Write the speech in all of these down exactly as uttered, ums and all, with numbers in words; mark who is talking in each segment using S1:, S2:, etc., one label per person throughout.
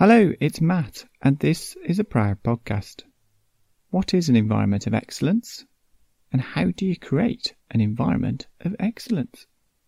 S1: Hello, it's Matt, and this is a Proud Podcast. What is an environment of excellence? And how do you create an environment of excellence?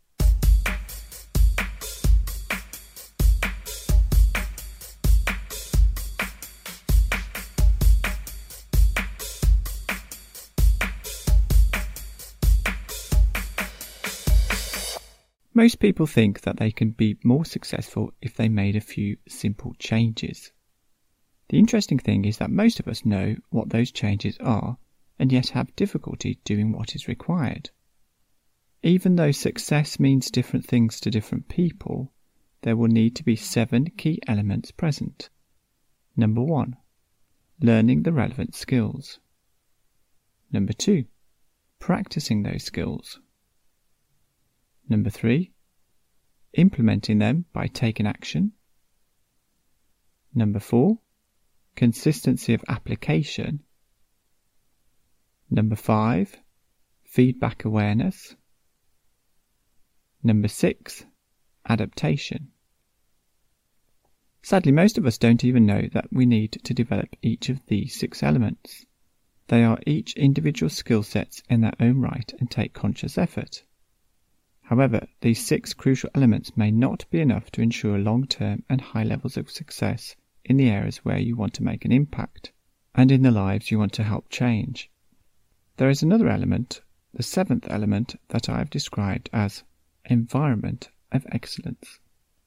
S1: Most people think that they can be more successful if they made a few simple changes. The interesting thing is that most of us know what those changes are and yet have difficulty doing what is required. Even though success means different things to different people, there will need to be seven key elements present. Number one, learning the relevant skills. Number two, practicing those skills. Number three, implementing them by taking action. Number four, consistency of application. Number five, feedback awareness. Number six, adaptation. Sadly, most of us don't even know that we need to develop each of these six elements. They are each individual skill sets in their own right and take conscious effort. However, these six crucial elements may not be enough to ensure long-term and high levels of success in the areas where you want to make an impact and in the lives you want to help change. There is another element, the seventh element, that I have described as environment of excellence.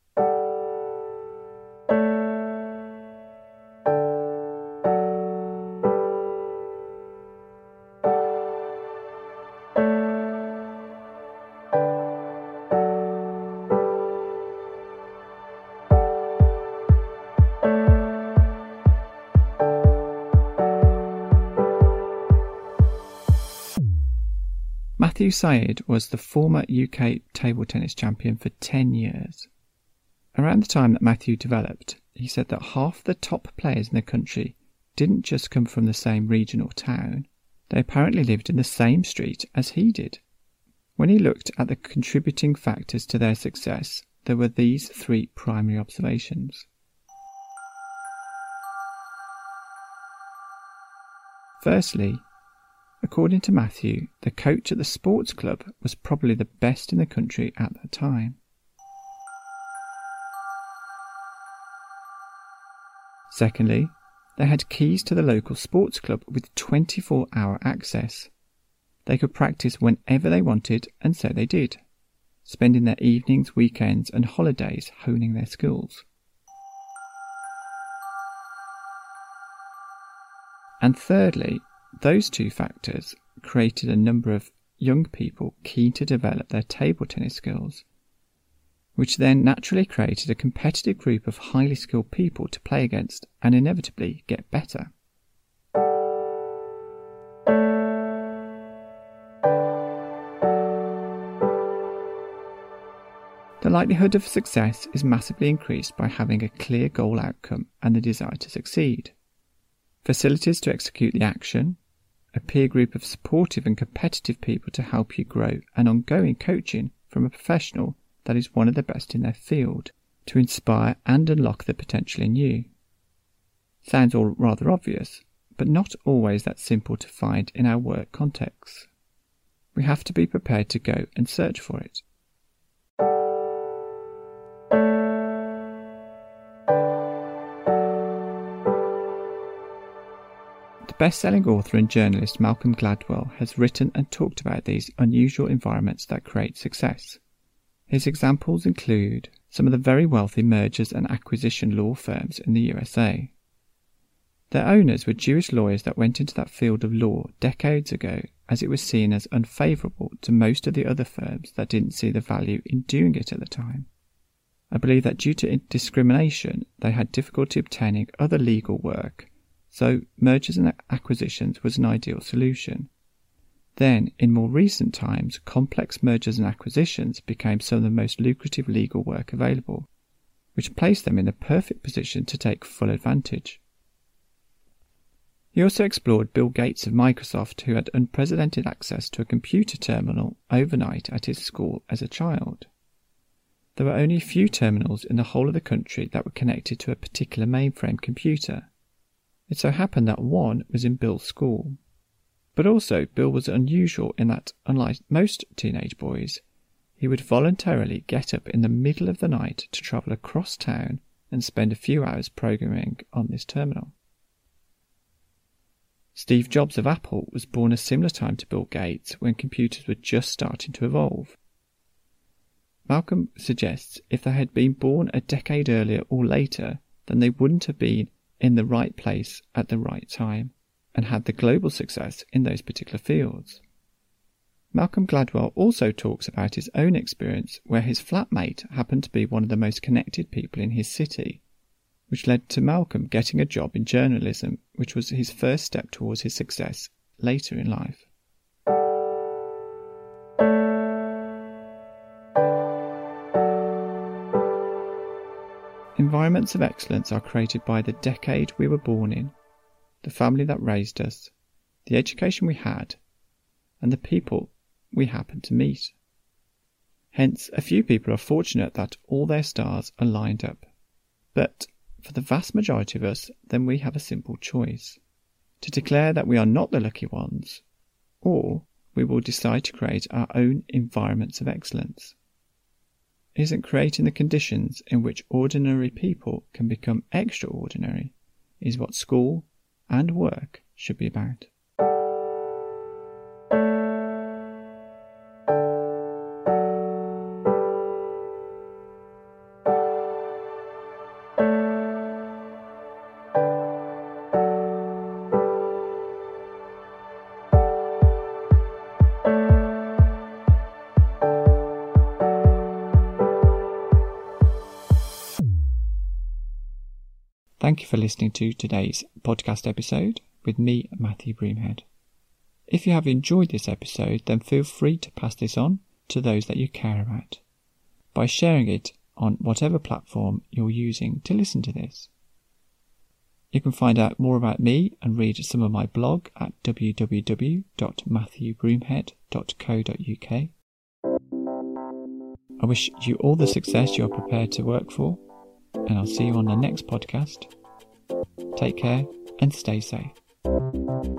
S1: Matthew Syed was the former U K table tennis champion for ten years. Around the time that Matthew developed, he said that half the top players in the country didn't just come from the same region or town, they apparently lived in the same street as he did. When he looked at the contributing factors to their success, there were these three primary observations. Firstly, according to Matthew, the coach at the sports club was probably the best in the country at that time. Secondly, they had keys to the local sports club with twenty-four hour access. They could practice whenever they wanted, and so they did, spending their evenings, weekends and holidays honing their skills. And thirdly, those two factors created a number of young people keen to develop their table tennis skills, which then naturally created a competitive group of highly skilled people to play against and inevitably get better. The likelihood of success is massively increased by having a clear goal outcome and the desire to succeed, facilities to execute the action, a peer group of supportive and competitive people to help you grow, and ongoing coaching from a professional that is one of the best in their field to inspire and unlock the potential in you. Sounds all rather obvious, but not always that simple to find in our work contexts. We have to be prepared to go and search for it. Best-selling author and journalist Malcolm Gladwell has written and talked about these unusual environments that create success. His examples include some of the very wealthy mergers and acquisition law firms in the U S A. Their owners were Jewish lawyers that went into that field of law decades ago as it was seen as unfavourable to most of the other firms that didn't see the value in doing it at the time. I believe that due to discrimination, they had difficulty obtaining other legal work, so mergers and acquisitions was an ideal solution. Then, in more recent times, complex mergers and acquisitions became some of the most lucrative legal work available, which placed them in the perfect position to take full advantage. He also explored Bill Gates of Microsoft, who had unprecedented access to a computer terminal overnight at his school as a child. There were only a few terminals in the whole of the country that were connected to a particular mainframe computer. It so happened that one was in Bill's school. But also, Bill was unusual in that, unlike most teenage boys, he would voluntarily get up in the middle of the night to travel across town and spend a few hours programming on this terminal. Steve Jobs of Apple was born a similar time to Bill Gates, when computers were just starting to evolve. Malcolm suggests if they had been born a decade earlier or later, then they wouldn't have been in the right place at the right time and had the global success in those particular fields. Malcolm Gladwell also talks about his own experience where his flatmate happened to be one of the most connected people in his city, which led to Malcolm getting a job in journalism, which was his first step towards his success later in life. Environments of excellence are created by the decade we were born in, the family that raised us, the education we had, and the people we happened to meet. Hence, a few people are fortunate that all their stars are lined up. But for the vast majority of us, then we have a simple choice: to declare that we are not the lucky ones, or we will decide to create our own environments of excellence. Isn't creating the conditions in which ordinary people can become extraordinary is what school and work should be about. Thank you for listening to today's podcast episode with me, Matthew Broomhead. If you have enjoyed this episode, then feel free to pass this on to those that you care about by sharing it on whatever platform you're using to listen to this. You can find out more about me and read some of my blog at w w w dot matthew broomhead dot co dot u k. I wish you all the success you're prepared to work for, and I'll see you on the next podcast. Take care and stay safe.